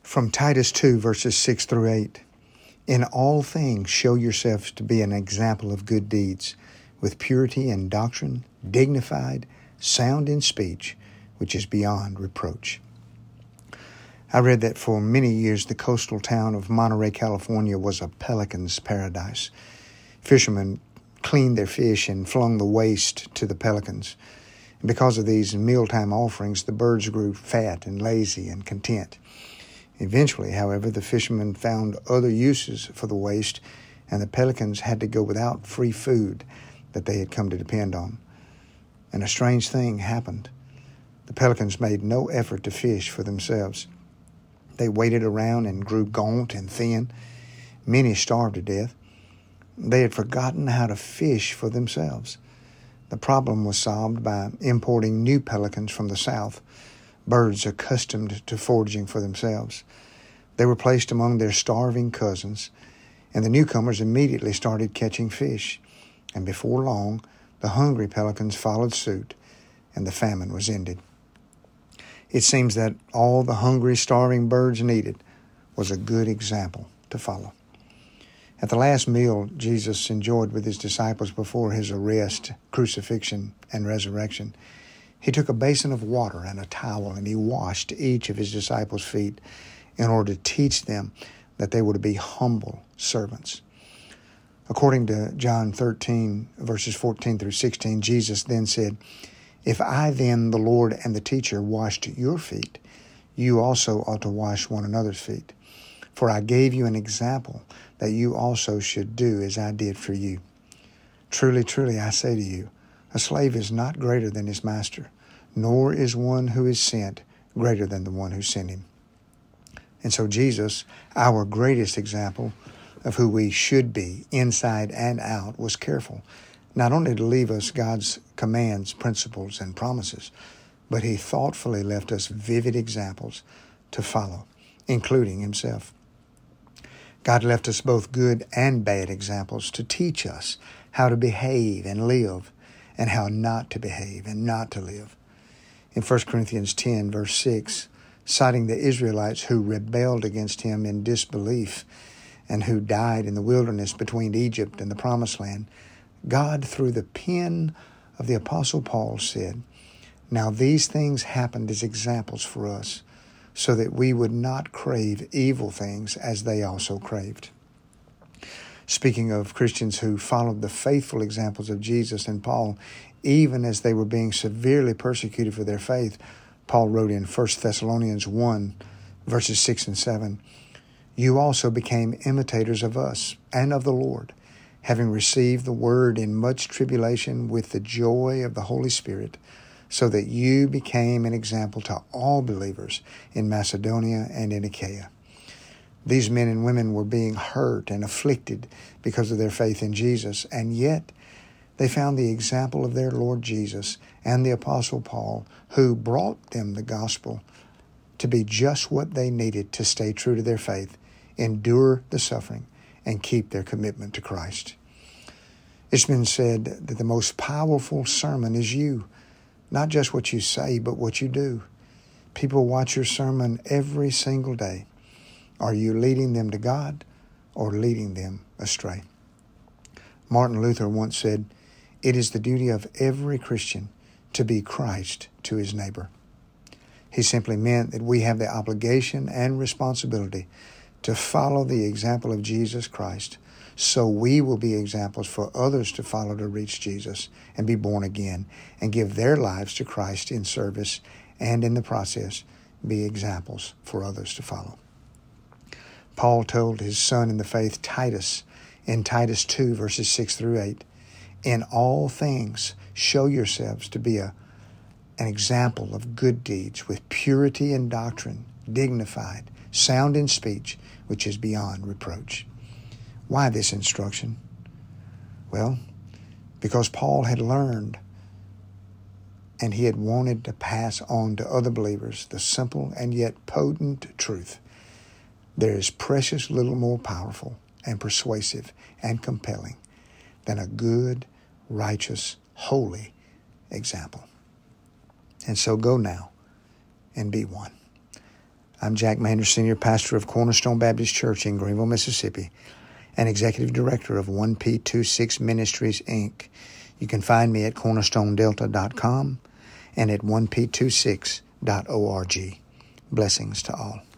From Titus 2, verses 6 through 8. In all things show yourselves to be an example of good deeds, with purity in doctrine, dignified, sound in speech, which is beyond reproach. I read that for many years the coastal town of Monterey, California was a pelican's paradise. Fishermen cleaned their fish and flung the waste to the pelicans. And because of these mealtime offerings, the birds grew fat and lazy and content. Eventually, however, the fishermen found other uses for the waste, and the pelicans had to go without free food that they had come to depend on. And a strange thing happened. The pelicans made no effort to fish for themselves. They waited around and grew gaunt and thin. Many starved to death. They had forgotten how to fish for themselves. The problem was solved by importing new pelicans from the south, birds accustomed to foraging for themselves. They were placed among their starving cousins, and the newcomers immediately started catching fish. And before long, the hungry pelicans followed suit, and the famine was ended. It seems that all the hungry, starving birds needed was a good example to follow. At the last meal Jesus enjoyed with his disciples before his arrest, crucifixion, and resurrection, he took a basin of water and a towel, and he washed each of his disciples' feet in order to teach them that they were to be humble servants. According to John 13, verses 14 through 16, Jesus then said, "If I then, the Lord and the teacher, washed your feet, you also ought to wash one another's feet. For I gave you an example that you also should do as I did for you. Truly, truly, I say to you, a slave is not greater than his master, nor is one who is sent greater than the one who sent him." And so Jesus, our greatest example of who we should be inside and out, was careful not only to leave us God's commands, principles, and promises, but he thoughtfully left us vivid examples to follow, including himself. God left us both good and bad examples to teach us how to behave and live, and how not to behave and not to live. In 1 Corinthians 10, verse 6, citing the Israelites who rebelled against him in disbelief and who died in the wilderness between Egypt and the Promised Land, God, through the pen of the Apostle Paul, said, "Now these things happened as examples for us, so that we would not crave evil things as they also craved." Speaking of Christians who followed the faithful examples of Jesus and Paul, even as they were being severely persecuted for their faith, Paul wrote in 1 Thessalonians 1, verses 6 and 7, "You also became imitators of us and of the Lord, having received the word in much tribulation with the joy of the Holy Spirit, so that you became an example to all believers in Macedonia and in Achaia." These men and women were being hurt and afflicted because of their faith in Jesus, and yet they found the example of their Lord Jesus and the Apostle Paul, who brought them the gospel, to be just what they needed to stay true to their faith, endure the suffering, and keep their commitment to Christ. It's been said that the most powerful sermon is you, not just what you say, but what you do. People watch your sermon every single day. Are you leading them to God or leading them astray? Martin Luther once said, "It is the duty of every Christian to be Christ to his neighbor." He simply meant that we have the obligation and responsibility to follow the example of Jesus Christ, so we will be examples for others to follow to reach Jesus and be born again and give their lives to Christ in service, and in the process be examples for others to follow. Paul told his son in the faith, Titus, in Titus 2, verses 6 through 8, "In all things show yourselves to be an example of good deeds, with purity in doctrine, dignified, sound in speech, which is beyond reproach." Why this instruction? Well, because Paul had learned and he had wanted to pass on to other believers the simple and yet potent truth. There is precious little more powerful and persuasive and compelling than a good, righteous, holy example. And so go now and be one. I'm Jack Maynard, Senior Pastor of Cornerstone Baptist Church in Greenville, Mississippi, and Executive Director of 1P26 Ministries, Inc. You can find me at cornerstonedelta.com and at 1P26.org. Blessings to all.